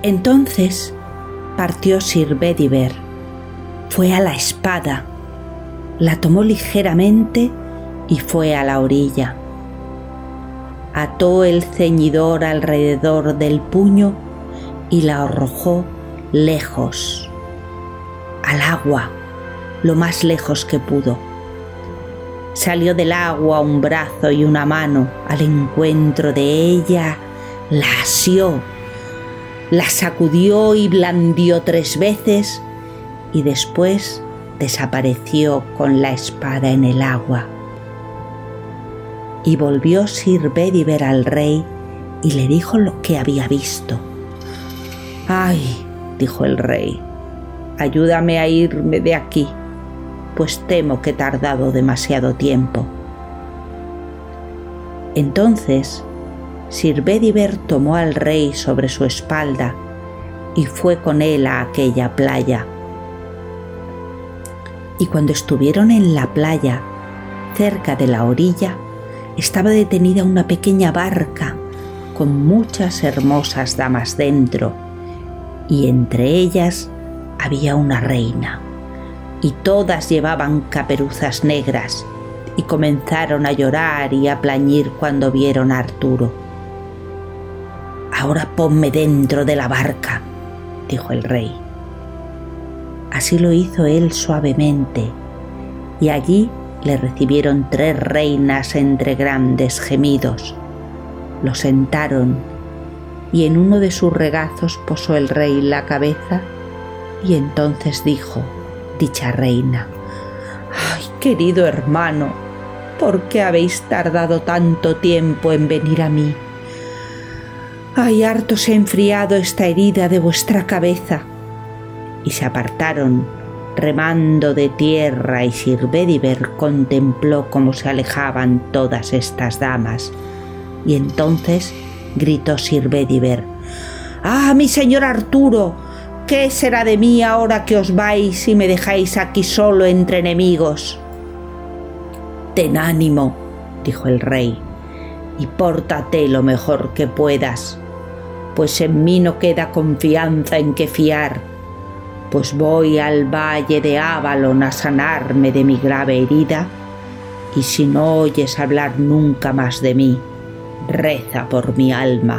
Entonces partió Sir Bedivere, fue a la espada, la tomó ligeramente y fue a la orilla. Ató el ceñidor alrededor del puño y la arrojó lejos, al agua, lo más lejos que pudo. Salió del agua un brazo y una mano al encuentro de ella, la asió, la sacudió y blandió 3 veces y después desapareció con la espada en el agua. Y volvió Sir Bedivere al rey y le dijo lo que había visto. «Ay», dijo el rey, «ayúdame a irme de aquí, pues temo que he tardado demasiado tiempo». Entonces Sir Bedivere tomó al rey sobre su espalda y fue con él a aquella playa. Y cuando estuvieron en la playa, cerca de la orilla, estaba detenida una pequeña barca con muchas hermosas damas dentro, y entre ellas había una reina, y todas llevaban caperuzas negras, y comenzaron a llorar y a plañir cuando vieron a Arturo. «Ahora ponme dentro de la barca», dijo el rey. Así lo hizo él suavemente, y allí le recibieron 3 reinas entre grandes gemidos. Lo sentaron, y en uno de sus regazos posó el rey la cabeza, y entonces dijo dicha reina: «Ay, querido hermano, ¿por qué habéis tardado tanto tiempo en venir a mí? Ay, harto se ha enfriado esta herida de vuestra cabeza». Y se apartaron, remando de tierra, y Sir Bedivere contempló cómo se alejaban todas estas damas. Y entonces gritó Sir Bedivere: «¡Ah, mi señor Arturo! ¿Qué será de mí ahora que os vais y me dejáis aquí solo entre enemigos?» «Ten ánimo», dijo el rey, «y pórtate lo mejor que puedas, pues en mí no queda confianza en que fiar, pues voy al valle de Avalon a sanarme de mi grave herida, y si no oyes hablar nunca más de mí, reza por mi alma».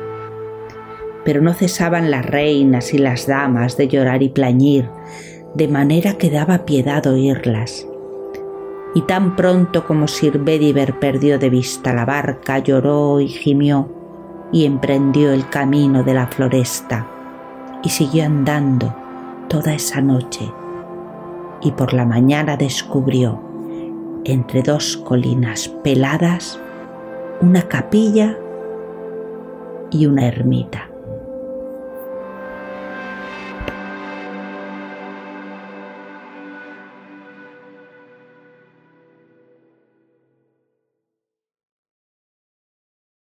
Pero no cesaban las reinas y las damas de llorar y plañir, de manera que daba piedad oírlas. Y tan pronto como Sir Bedivere perdió de vista la barca, lloró y gimió, y emprendió el camino de la floresta, y siguió andando toda esa noche, y por la mañana descubrió, entre 2 colinas peladas, una capilla y una ermita.